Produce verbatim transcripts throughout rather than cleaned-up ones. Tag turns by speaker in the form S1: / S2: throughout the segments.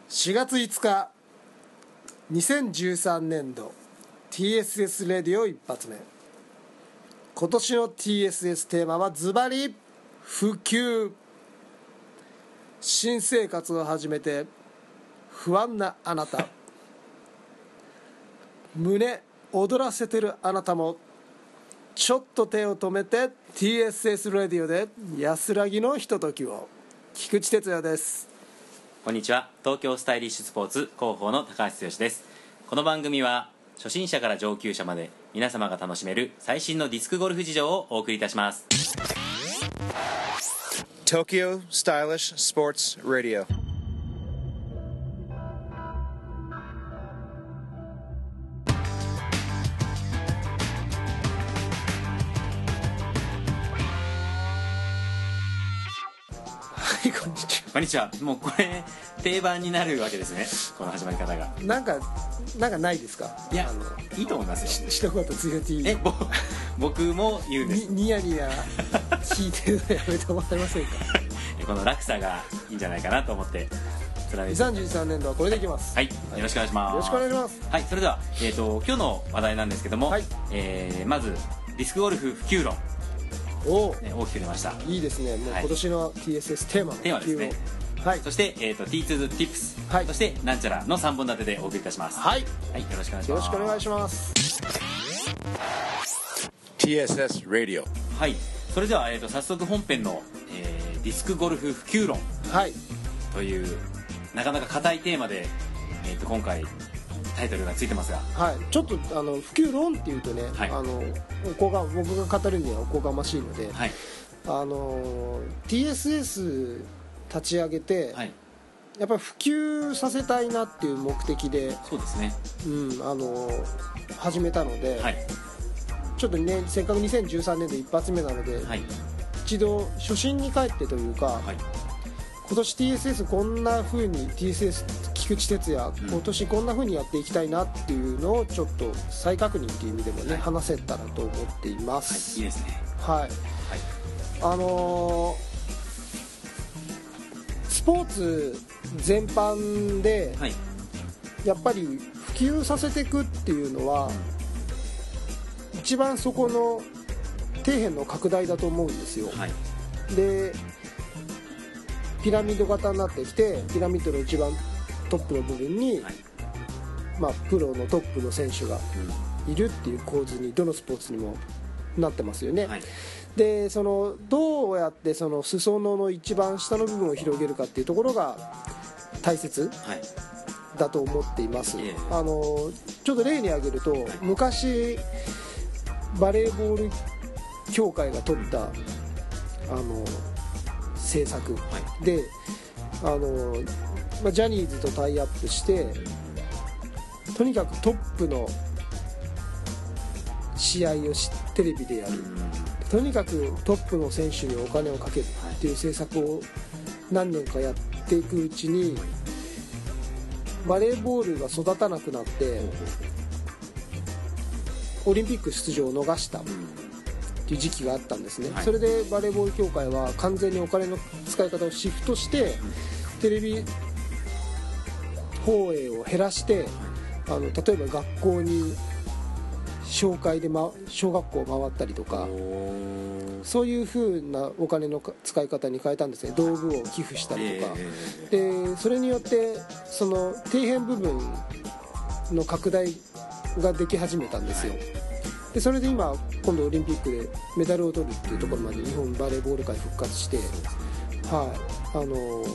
S1: しがついつかにせんじゅうさんねんど ティーエスエス レディオ一発目。今年の ティーエスエス テーマはズバリ普及。新生活を始めて不安なあなた、胸躍らせてるあなたもちょっと手を止めて ティーエスエス レディオで安らぎのひとときを。菊池哲也です。
S2: こんにちは。東京スタイリッシュスポーツ広報の高橋剛です。この番組は初心者から上級者まで皆様が楽しめる最新のディスクゴルフ事情をお送りいたします。
S3: Tokyo Stylish Sports Radio。
S1: はい、こんにちは。
S2: こんにちは。もうこれ定番になるわけですね、この始まり方が。
S1: なんかなんかないですか？
S2: いや
S1: あの
S2: いいと思いますよ。
S1: 一言強気
S2: えぼ僕も言うんです。
S1: にニヤニヤ聞いてるのやめてもらえませんか？
S2: この落差がいいんじゃないかなと思って
S1: にせんさんじゅうさんねんどはこれでいきます。
S2: はい、よろしくお願いします。
S1: よろしくお願いします。
S2: はい、それでは、えー、と今日の話題なんですけども、
S1: はい、
S2: えーまずディスクゴルフ普及論、
S1: おお、
S2: ね、大きく出ました。
S1: いいですね。もう
S2: はい
S1: 今年の ティーエスエス テーマの
S2: テーマですね。
S1: はい、
S2: そして、えー、と ティーツー Tips、
S1: はい、
S2: そしてなんちゃらのさんぼん立てでお送りいたします。
S1: はい、
S2: はい、よろしくお願いします。
S1: よろしくお願いします。
S3: ティーエスエス Radio。
S2: はい、それでは、えー、と早速本編の、えーディスクゴルフ普及論
S1: はい
S2: というなかなか硬いテーマで、えー、と今回タイトルがついてますが、
S1: はい、ちょっとあの普及論っていうとね、
S2: はい、
S1: あのおこが僕が語るにはおこがましいので、
S2: はい、
S1: あの ティーエスエス 立ち上げて、
S2: はい、
S1: やっぱり普及させたいなっていう目的で、
S2: そうですね、
S1: うん、あの始めたので、
S2: はい、
S1: ちょっとね、せっかくにせんじゅうさんねんで一発目なので、
S2: はい、
S1: 一度初心に帰ってというか、
S2: はい、
S1: 今年 ティーエスエス こんな風に ティーエスエス 菊池哲也、
S2: うん、今
S1: 年こんな風にやっていきたいなっていうのをちょっと再確認っていう意味でもね、
S2: はい、
S1: 話せたらと思っています。
S2: はい、いいですね。
S1: はい、はい、あのー、スポーツ全般で、はい、やっぱり普及させていくっていうのは、うん、一番そこの底辺の拡大だと思うんですよ。はい、でピラミッド型になってきて、ピラミッドの一番トップの部分に、はい、まあ、プロのトップの選手がいるっていう構図にどのスポーツにもなってますよね。はい、でそのどうやってその裾野の一番下の部分を広げるかっていうところが大切だと思っています。はい、あのちょっと例に挙げると、はい、昔バレーボール協会が取ったあの政策で、はい、あのまあ、ジャニーズとタイアップしてとにかくトップの試合をテレビでやる、とにかくトップの選手にお金をかけるっていう政策を何年かやっていくうちに、バレーボールが育たなくなってオリンピック出場を逃したっていう時期があったんですね。はい、それでバレーボール協会は完全にお金の使い方をシフトして、テレビ放映を減らして、あの例えば学校に紹介で、ま、小学校を回ったりとか、そういう風なお金の使い方に変えたんですね。道具を寄付したりとか、でそれによってその底辺部分の拡大ができ始めたんですよ。でそれで今今度オリンピックでメダルを取るっていうところまで日本バレーボール界復活して、はい、あの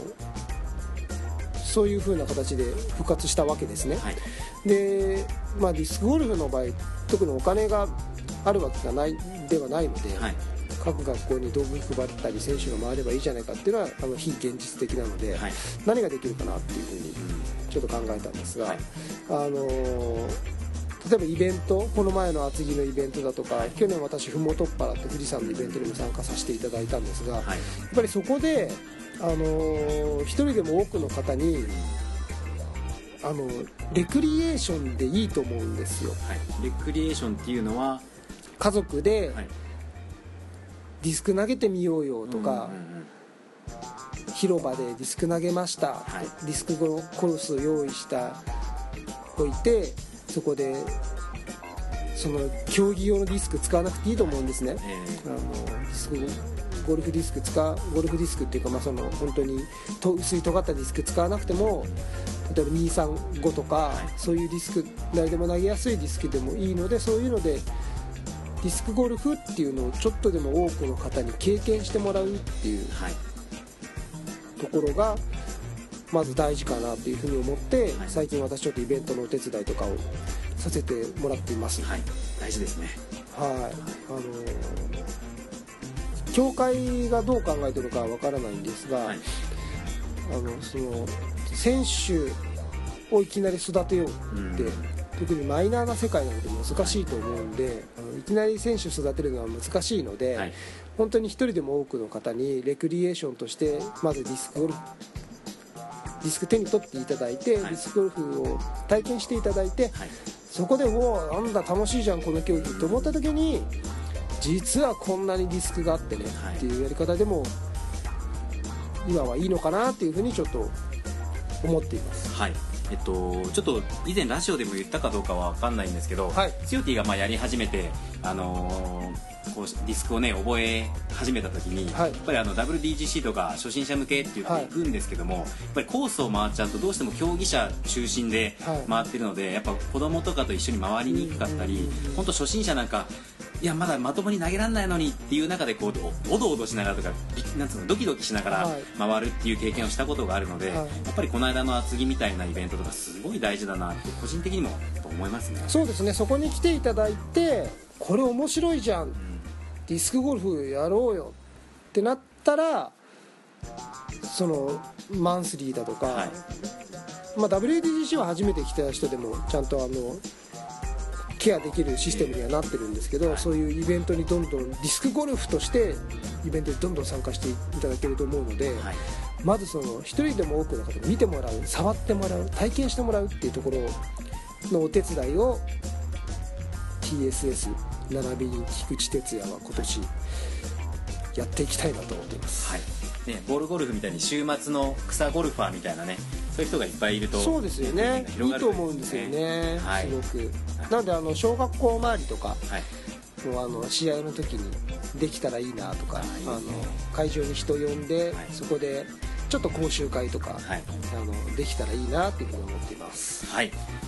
S1: そういう風な形で復活したわけですね。はい、で、まあ、ディスクゴルフの場合特にお金があるわけがないではないので、はい、各学校に道具配ったり選手が回ればいいじゃないかっていうのはあの非現実的なので、はい、何ができるかなっていう風にちょっと考えたんですが、はい、あの例えばイベント、この前の厚木のイベントだとか、はい、去年私ふもとっぱらって富士山のイベントにも参加させていただいたんですが、はい、やっぱりそこで、あのー、一人でも多くの方にあのレクリエーションでいいと思うんですよ。はい、
S2: レクリエーションっていうのは
S1: 家族でディスク投げてみようよとか、 広場でディスク投げました、
S2: はい、
S1: ディスクコースを用意したおいて、そこでその競技用のディスク使わなくていいと思うんですね、えー、あのディスクゴルフディスク使うゴルフディスクっていうか、まあ、その本当にと薄い尖ったディスク使わなくても、例えばにひゃくさんじゅうごとか、はい、そういうディスク誰でも投げやすいディスクでもいいので、そういうのでディスクゴルフっていうのをちょっとでも多くの方に経験してもらうっていう、はい、ところがまず大事かなというふうに思って、はい、最近私ちょっとイベントのお手伝いとかをさせてもらっています。
S2: はい、大事ですね。
S1: はい、あのー協会がどう考えてるかはわからないんですが、はい、あのその選手をいきなり育てようって、うん、特にマイナーな世界なので難しいと思うんで、はい、あのいきなり選手育てるのは難しいので、はい、本当に一人でも多くの方にレクリエーションとしてまずディスクゴルフディスク手に取っていただいて、はい、ディスクゴルフを体験していただいて、はい、そこでおーなんだ楽しいじゃんこの競技と思った時に、実はこんなにディスクがあってね、はい、っていうやり方でも今はいいのかなっていうふうにちょっと思っています。
S2: はい、えっとちょっと以前ラジオでも言ったかどうかは分かんないんですけど、はい、ツヨティがまあやり始めて、あのー、こうディスクをね覚え始めた時に、はい、やっぱりあの ダブリューディージーシー とか初心者向けって言っていくんですけども、はい、やっぱりコースを回っちゃうとどうしても競技者中心で回ってるので、はい、やっぱ子供とかと一緒に回りにくかったり、本当初心者なんかいやまだまともに投げられないのにっていう中でこうおどおどしながらとかなんつうのドキドキしながら回るっていう経験をしたことがあるので、はい、やっぱりこの間の厚木みたいなイベントとかすごい大事だなって個人的にも思いますね。
S1: そうですね、そこに来ていただいてこれ面白いじゃん、うん、ディスクゴルフやろうよってなったらそのマンスリーだとか、はい、まあ、ダブリューディージーシー は初めて来た人でもちゃんとあのケアできるシステムにはなってるんですけど、はい、そういうイベントにどんどんディスクゴルフとしてイベントにどんどん参加していただけると思うので、はい、まずその一人でも多くの方に見てもらう、触ってもらう、体験してもらうっていうところのお手伝いを ティーエスエス 並びに菊池哲也は今年やっていきたいなと思っています。
S2: はいね、ボールゴルフみたいに週末の草ゴルファーみたいなね、そういう人がいっぱいいると、
S1: そうですよね、いいと思うんですよね、はい、すごく。なのであの小学校周りとか、はい、もうあの試合の時にできたらいいなとか、あの会場に人呼んで、はい、そこでちょっと講習会とか、はい、あのできたらいいなというふうに思っています。
S2: はい、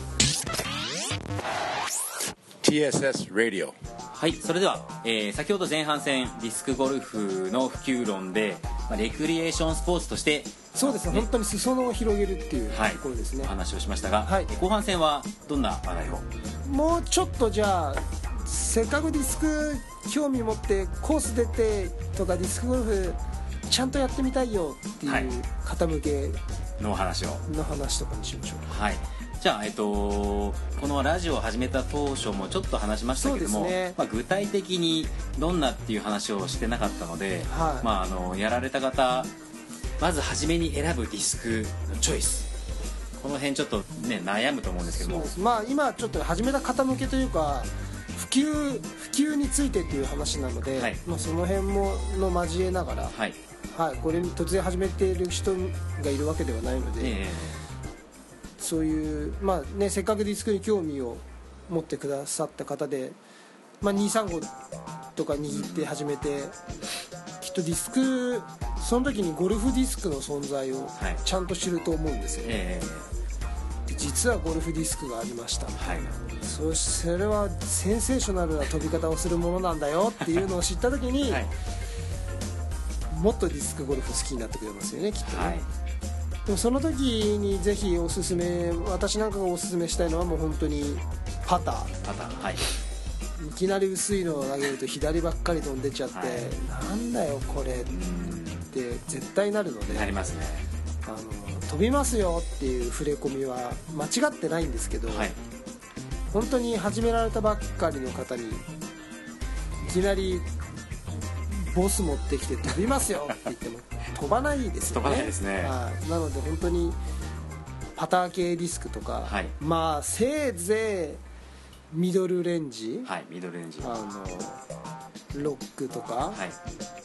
S3: ティーエスエス Radio。
S2: はい、それでは、えー、先ほど前半戦ディスクゴルフの普及論で、まあ、レクリエーションスポーツとして
S1: そうですね、本当に裾野を広げるっていうところですね、
S2: はい、お話をしましたが、はい、後半戦はどんな話題を？
S1: もうちょっとじゃあせっかくディスク興味持ってコース出てとかディスクゴルフちゃんとやってみたいよっていう方向け
S2: の話を
S1: の話とかにしましょうか。
S2: はい、じゃあ、えっと、このラジオを始めた当初もちょっと話しましたけども、ね、まあ、具体的にどんなっていう話をしてなかったので、はい、まあ、あのやられた方まず初めに選ぶディスクのチョイス、この辺ちょっと、ね、悩むと思うんですけども、
S1: そうです、まあ、今ちょっと始めた方向けというか普及、普及についてっていう話なので、はい、まあ、その辺もの交えながら、はいはい、これに突然始めている人がいるわけではないので、えーそういう、まあね、せっかくディスクに興味を持ってくださった方で、まあ、にひゃくさんじゅうごとか握って始めて、うん、きっとディスクその時にゴルフディスクの存在をちゃんと知ると思うんですよね、はい、えー、実はゴルフディスクがありましたみたいな、はい、そ, それはセンセーショナルな飛び方をするものなんだよっていうのを知った時に、はい、もっとディスクゴルフ好きになってくれますよね、きっとね、はい。でもその時にぜひおすすめ、私なんかがおすすめしたいのはもう本当にパター
S2: パター、はい、
S1: いきなり薄いのを投げると左ばっかり飛んでっちゃって、はい、なんだよこれって絶対なるので、
S2: なりますね。
S1: あの飛びますよっていう触れ込みは間違ってないんですけど、はい、本当に始められたばっかりの方にいきなりボス持ってきて飛びますよって言っても飛ばないですよね。
S2: 飛ばないですね。
S1: はい、なので本当にパター系ディスクとか、はい、まあせいぜいミドルレンジ、
S2: はい、ミドルレンジ、
S1: あのロックとか、は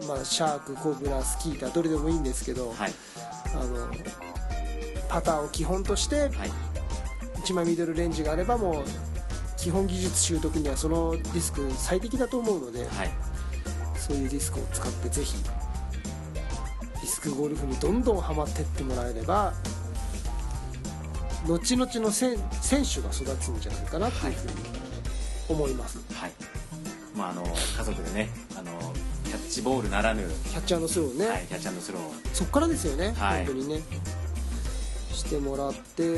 S1: まあ、シャーク、コブラ、スキーターどれでもいいんですけど、はい、あのパターを基本として、はい、いちまいミドルレンジがあればもう基本技術習得にはそのディスク最適だと思うので、はい、そういうディスクを使ってぜひディスクゴルフにどんどんハマっていってもらえれば後々の選手が育つんじゃないかなというふうに思います、
S2: はい、まあ、あの家族でねあのキャッチボールならぬ
S1: キャッチ&スローね、
S2: はい、キャッチ&スロー
S1: そっからですよね、
S2: はい、
S1: 本当にねしてもらって、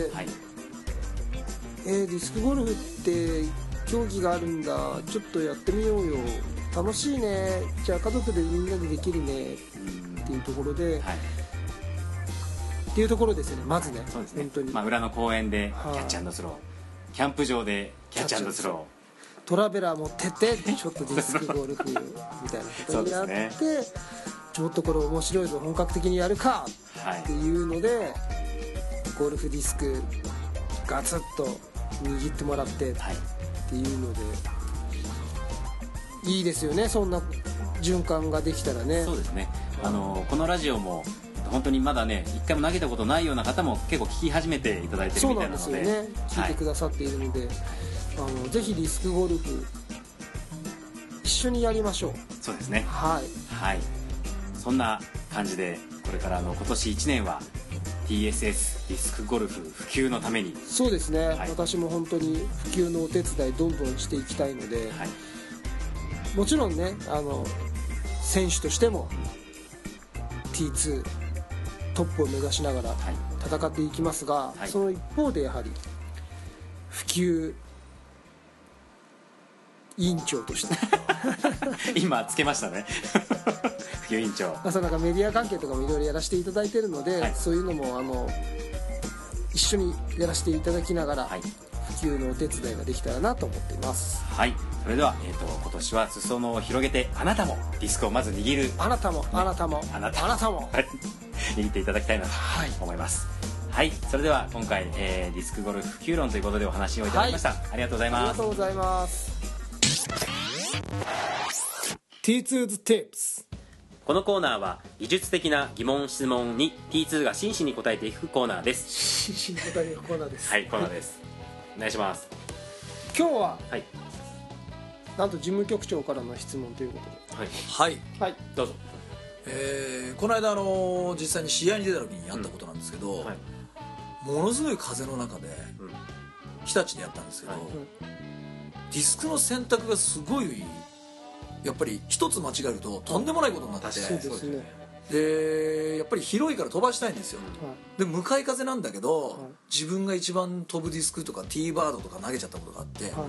S1: はい、えー、ディスクゴルフって競技があるんだちょっとやってみようよ楽しいねじゃあ家族でみんなでできるねっていうところで、はい、っていうところですよねまずね。
S2: そうですね、本当に、まあ、裏の公園でキャッチ&スロー、はあ、キャンプ場でキャッチ&スロー
S1: トラベラー持ってってちょっとディスクゴルフみたいなことになって、ね、ちょっとこれ面白いぞ本格的にやるかっていうので、はい、ゴルフディスクガツッと握ってもらってっていうので、はい、いいですよねそんな循環ができたらね。
S2: そうですね、あのこのラジオも本当にまだね一回も投げたことないような方も結構聞き始めていただいてるみたいなので、そうなんですよね、
S1: 聞いてくださっているので、はい、あのぜひディスクゴルフ一緒にやりましょう。
S2: そうですね、
S1: はい、
S2: はい、そんな感じでこれからの今年いちねんは ティーエスエス ディスクゴルフ普及のために。
S1: そうですね、はい、私も本当に普及のお手伝いどんどんしていきたいので、はい、もちろんねあの選手としても ティーツー トップを目指しながら戦っていきますが、はい、その一方でやはり普及委員長として
S2: 今つけましたね普及委員長、
S1: まあ、そのなんかメディア関係とかもいろいろやらせていただいているので、はい、そういうのもあの一緒にやらせていただきながら、はい、普及のお手伝いができたらなと思っています。
S2: はい、それでは、えーと、今年は裾野を広げてあなたもディスクをまず握る
S1: あなたも、ね、あなたも
S2: あなた
S1: あなたも
S2: 握っていただきたいなと思います。はい、はい、それでは今回、えー、ディスクゴルフ普及論ということでお話をいただきました、はい、ありがとうございます。
S1: ありがとうございます。 ティーツー ズ Tips。
S2: このコーナーは技術的な疑問質問に ティーツー が真摯に答えていくコーナーです。
S1: 真摯に答えていくコーナーです。
S2: はい、コーナーです、はい、お願いします。
S1: 今日は、はい、なんと事務局長からの質問ということで、
S4: はいはい、はい、
S2: どうぞ。
S4: えー、この間、あのー、実際に試合に出た時にやったことなんですけど、うんはい、ものすごい風の中で、うん、日立でやったんですけど、はい、ディスクの選択がすごいやっぱり一つ間違えるととんでもないことになって、
S1: そうですね、
S4: でやっぱり広いから飛ばしたいんですよ、はい、で向かい風なんだけど、はい、自分が一番飛ぶディスクとかティーバードとか投げちゃったことがあって、はいはいはい、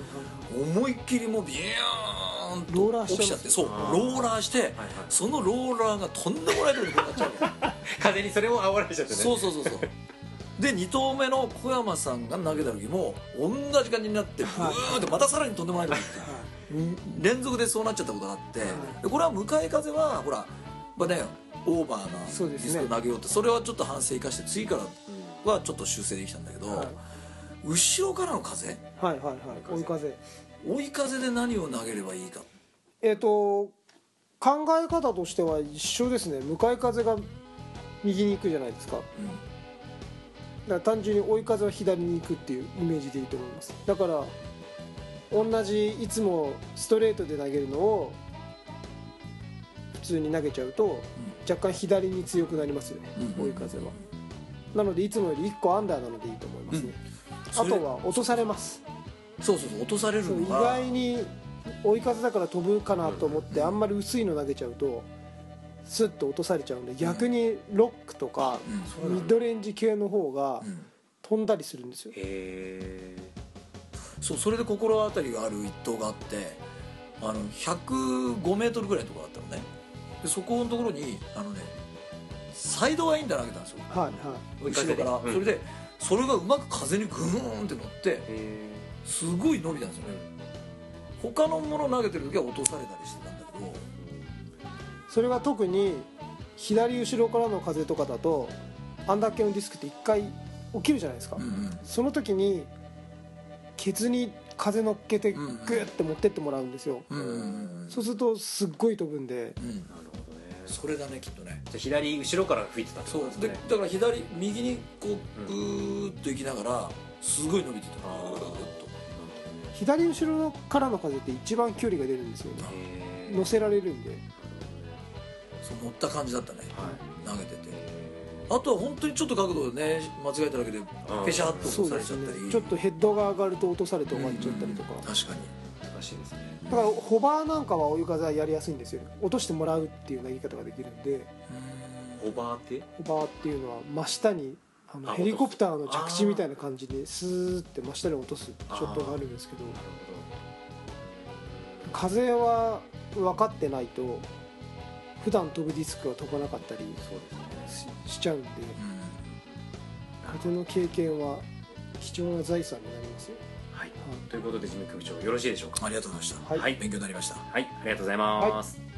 S4: 思いっきりもうビューンと起きちゃって、そうローラーして、はいはい、そのローラーがとんでもないところに転がっちゃうわけ
S2: 風にそれも煽られちゃってね。
S4: そうそうそうそうでに投目の小山さんが投げた時も同じ感じになってブーンってまたさらにとんでもないところに行って連続でそうなっちゃったことがあって、はい、でこれは向かい風はほら、まあね、オーバーなディスクを投げようって そ,、ね、それはちょっと反省生かして次からはちょっと修正できたんだけど、はい、後ろからの風、はい
S1: はいはい、追い風
S4: 追い風で何を投げればいいか、
S1: えっと考え方としては一緒ですね。向かい風が右に行くじゃないですか、うん、だから単純に追い風は左に行くっていうイメージでいいと思います。だから同じいつもストレートで投げるのを普通に投げちゃうと、うん、若干左に強くなりますよね、うん、追い風は。なのでいつもよりいっこアンダーなのでいいと思いますね、うん、あとは落とされます。
S4: そうそうそう、落とされるの
S1: が意外に追い風だから飛ぶかなと思ってあんまり薄いの投げちゃうとスッと落とされちゃうんで、逆にロックとかミッドレンジ系の方が飛んだりするんですよ。
S4: へー、そう、それで心当たりがある一投があって、あのひゃくごメートルぐらいのところだったのね。でそこのところにあのねサイドワインダー投げたんですよ、はいはい、後ろから、うん、それでそれがうまく風にグーンって乗ってすごい伸びたんですよね。他のもの投げてる時は落とされたりしてたんだけど、
S1: それが特に左後ろからの風とかだとアンダー系のディスクって一回起きるじゃないですか、うんうん、その時にケツに風乗っけてグーって持ってってもらうんですよ、うんうんうん、そうするとすっごい飛ぶんで、うん、なるほどね。
S4: それだねきっとね。
S2: じゃ左後ろから吹いてたって
S4: そうで、だから左右にこうグーッと行きながらすごい伸びてた、グーッと。
S1: 左後ろからの風って一番距離が出るんですよね。乗せられるんで、
S4: そう乗った感じだったね、はい、投げてて。あとは本当にちょっと角度でね間違えただけでペシャッと落とされちゃったり、
S1: ね、ちょっとヘッドが上がると落とされて終わっちゃったりとか、うんうん、
S4: 確かに
S2: 難しいですね。
S1: だからホバーなんかは追い風はやりやすいんですよ。落としてもらうっていう投げ方ができるんで。
S2: ホバーって
S1: ホバーっていうのは真下にあのヘリコプターの着地みたいな感じでスーって真下に落とすショットがあるんですけど、風は分かってないと普段飛ぶディスクは飛ばなかったり し, しちゃうんで、風の経験は貴重な財産になりますよ。
S2: はい、はい、ということで事務局長よろしいでしょうか。
S4: ありがとうございました。
S1: はい、
S4: はい、勉強になりました。
S2: はい、ありがとうございます。はい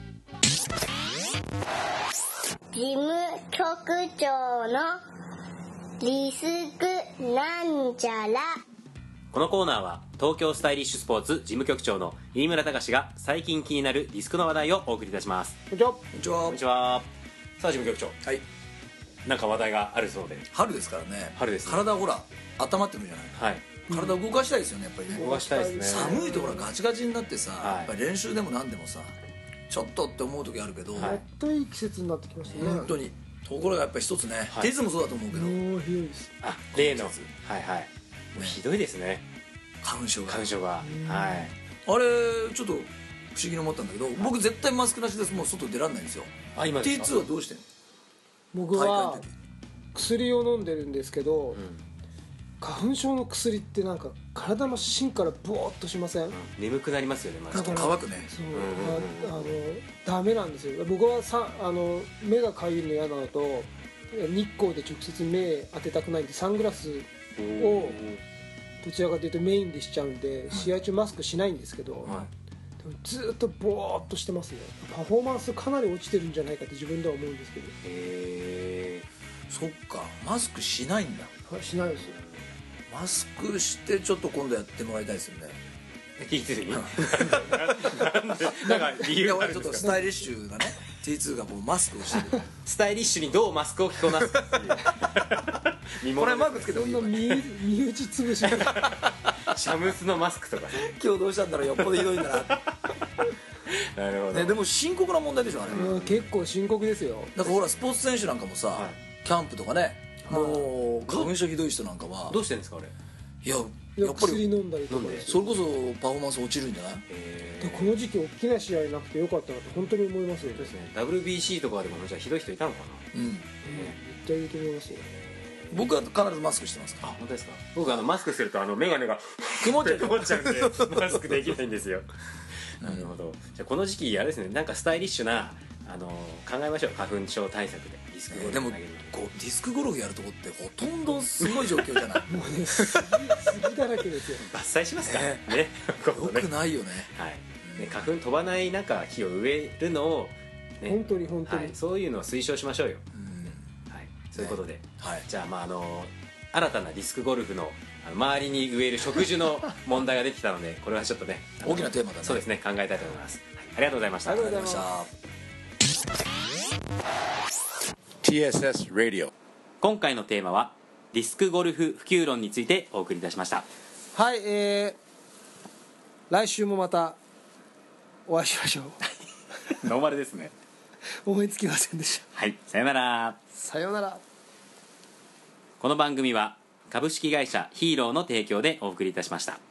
S5: 事務局長のリスクなんちゃら。
S2: このコーナーは東京スタイリッシュスポーツ事務局長の飯村隆が最近気になるディスクの話題をお送りいたします。
S1: こんにちは。
S4: こんにちは。
S2: こんにちは。さあ事務局長、
S4: はい、
S2: なんか話題があるそうで。
S4: 春ですからね。
S2: 春ですね。
S4: 体ほら温まってくるじゃない。はい、体動かしたいですよねやっぱりね。
S2: 動かしたいですね。
S4: 寒いとほらガチガチになってさ、はい、やっぱり練習でも何でもさちょっとって思う時あるけど、
S1: やっといい季節になってきましたね。
S4: 本当に。ところがやっぱり一つね、はい、テニスもそうだと思うけど、
S1: もうひどいです。
S2: あ、例のはいはい、もうひどいですね、
S4: 花粉症が
S2: 花粉症が、はい、
S4: あれちょっと不思議に思ったんだけど、僕絶対マスクなしですもう外出られないんですよ。
S2: あ、今ですか。
S4: ティーツー はどうしてんの。
S1: 僕は薬を飲んでるんですけど、うん、花粉症の薬ってなんか体の芯からボーっとしません、うん、
S2: 眠くなりますよね。
S4: まだ乾くね。
S1: そう、うんうん、あ, あのダメなんですよ。僕はさあの目がかゆいの嫌なのと日光で直接目当てたくないんでサングラスをどちらかというとメインでしちゃうんで、試合中マスクしないんですけど、はい、でもずっとボーっとしてますね。パフォーマンスかなり落ちてるんじゃないかって自分では思うんですけど。へ
S4: え、そっか、マスクしないんだ。
S1: はい、しないですよ。
S4: マスクしてちょっと今度やってもらいたいですよね。
S2: ティーツー になんか理由があるんですか。
S4: ちょっとスタイリッシュなねティーツー がもうマスクをしてる。
S2: スタイリッシュにどうマスクを着こなすかっていう
S4: これマークつけてもいい。
S1: そんな身身内潰しシ
S2: ャムスのマスクとか
S4: 今日どうしたんだろう、よっぽどひどいんだな。
S2: なるほど、
S4: ね、でも深刻な問題でしょあれ。
S1: うん、結構深刻ですよ。
S4: だからほらスポーツ選手なんかもさ、はい、キャンプとかね、もう花粉症ひどい人なんかは
S2: どうしてんですかあれ。
S4: いややっぱり
S1: 薬飲んだりとか
S4: それこそパフォーマンス落ちるんじゃない。
S1: この時期大きな試合なくてよかったなと本当に思いますよ。
S2: ですね。 ダブリュービーシー とかでもじゃあひどい人いたのかな。うん、
S1: 絶対いると思いますよ。
S4: 僕は必ずマスクしてますから。
S2: あ、本当ですか。僕あのマスクしてるとあの眼鏡が
S4: 曇っちゃう
S2: 曇っちゃうんでマスクできないんですよ。なるほど。じゃあこの時期あれですね、なんかスタイリッシュなあの考えましょう。花粉症対策でディスクゴルフ、
S4: でもこうディスクゴルフやるとこってほとんどすごい状況じゃない。
S1: もうね杉だらけですよ。
S2: 伐採しますかね。
S4: ねよくないよね。
S2: はい。ね、花粉飛ばない中木を植えるのを、
S1: ね、本当に本当に、
S2: はい、そういうのを推奨しましょうよ。うん、はい、そういうことで、ね、はい、じゃあまああの新たなディスクゴルフのあの周りに植える植樹の問題ができたのでこれはちょっとね
S4: 大きなテーマだね。
S2: そうですね、考えたいと思います。はい、ありがとうございました。
S4: ありがとうございました。
S3: ティーエスエス Radio。
S2: 今回のテーマはディスクゴルフ普及論についてお送りいたしました。
S1: はい、えー、来週もまたお会いしましょう。
S2: ノーマルですね。
S1: 思いつきませんでした。
S2: はい、さよなら。
S1: さよなら。
S2: この番組は株式会社ヒーローの提供でお送りいたしました。